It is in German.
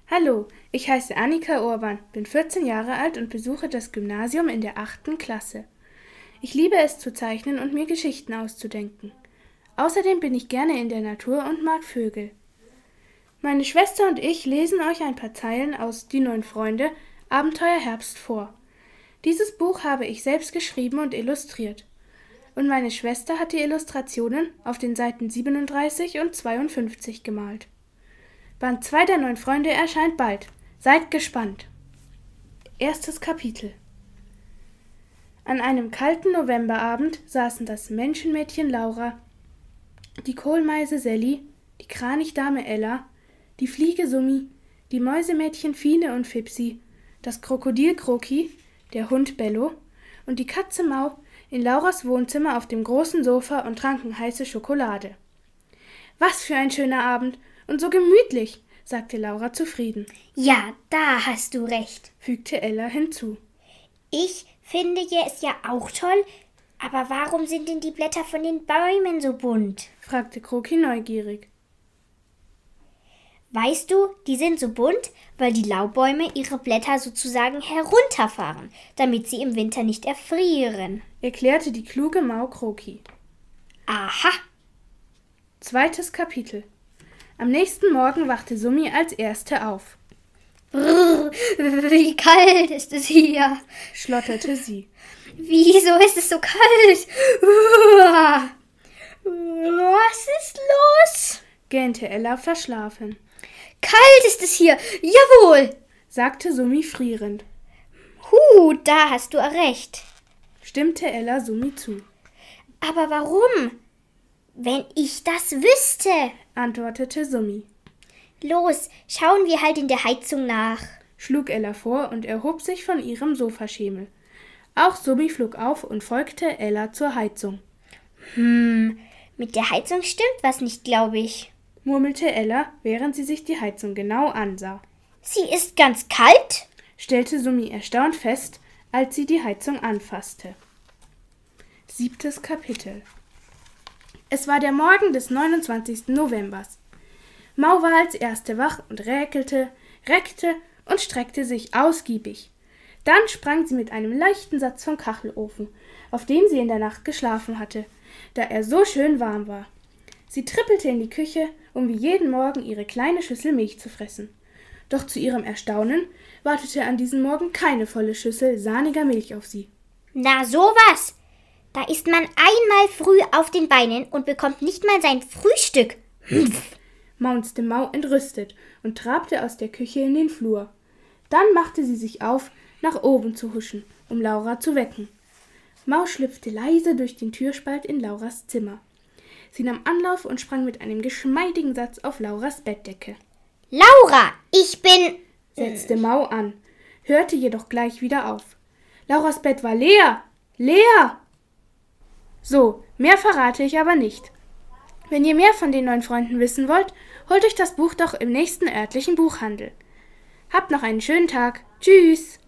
Hallo, ich heiße Annika Urban, bin 14 Jahre alt und besuche das Gymnasium in der 8. Klasse. Ich liebe es zu zeichnen und mir Geschichten auszudenken. Außerdem bin ich gerne in der Natur und mag Vögel. Meine Schwester und ich lesen euch ein paar Zeilen aus Die 9 Freunde, Abenteuer Herbst vor. Dieses Buch habe ich selbst geschrieben und illustriert. Und meine Schwester hat die Illustrationen auf den Seiten 37 und 52 gemalt. Band 2 der 9 Freunde erscheint bald. Seid gespannt. Erstes Kapitel. An einem kalten Novemberabend saßen das Menschenmädchen Laura, die Kohlmeise Sally, die Kranichdame Ella, die Fliege Summi, die Mäusemädchen Fine und Fipsi, das Krokodil Kroki, der Hund Bello und die Katze Mau in Lauras Wohnzimmer auf dem großen Sofa und tranken heiße Schokolade. Was für ein schöner Abend und so gemütlich, sagte Laura zufrieden. Ja, da hast du recht, fügte Ella hinzu. Ich finde es ja auch toll, aber warum sind denn die Blätter von den Bäumen so bunt? Fragte Kroki neugierig. Weißt du, die sind so bunt, weil die Laubbäume ihre Blätter sozusagen herunterfahren, damit sie im Winter nicht erfrieren, erklärte die kluge Mau Kroki. Aha! Zweites Kapitel. Am nächsten Morgen wachte Summi als Erste auf. Brrr, wie kalt ist es hier, schlotterte sie. Wieso ist es so kalt? Was ist los? Gähnte Ella verschlafen. Kalt ist es hier, jawohl, sagte Summi frierend. Da hast du recht, stimmte Ella Summi zu. Aber warum? Wenn ich das wüsste, antwortete Summi. Los, schauen wir halt in der Heizung nach, schlug Ella vor und erhob sich von ihrem Sofaschemel. Auch Summi flog auf und folgte Ella zur Heizung. Mit der Heizung stimmt was nicht, glaube ich, murmelte Ella, während sie sich die Heizung genau ansah. Sie ist ganz kalt, stellte Summi erstaunt fest, als sie die Heizung anfasste. 7. Kapitel. Es war der Morgen des 29. Novembers. Mau war als Erste wach und räkelte, reckte und streckte sich ausgiebig. Dann sprang sie mit einem leichten Satz vom Kachelofen, auf dem sie in der Nacht geschlafen hatte, da er so schön warm war. Sie trippelte in die Küche, um wie jeden Morgen ihre kleine Schüssel Milch zu fressen. Doch zu ihrem Erstaunen wartete an diesem Morgen keine volle Schüssel sahniger Milch auf sie. Na sowas! Da ist man einmal früh auf den Beinen und bekommt nicht mal sein Frühstück. Maunzte Mau entrüstet und trabte aus der Küche in den Flur. Dann machte sie sich auf, nach oben zu huschen, um Laura zu wecken. Mau schlüpfte leise durch den Türspalt in Lauras Zimmer. Sie nahm Anlauf und sprang mit einem geschmeidigen Satz auf Lauras Bettdecke. Laura, ich bin... setzte Mau an, hörte jedoch gleich wieder auf. Lauras Bett war leer! Leer! So, mehr verrate ich aber nicht. Wenn ihr mehr von den 9 Freunden wissen wollt, holt euch das Buch doch im nächsten örtlichen Buchhandel. Habt noch einen schönen Tag. Tschüss!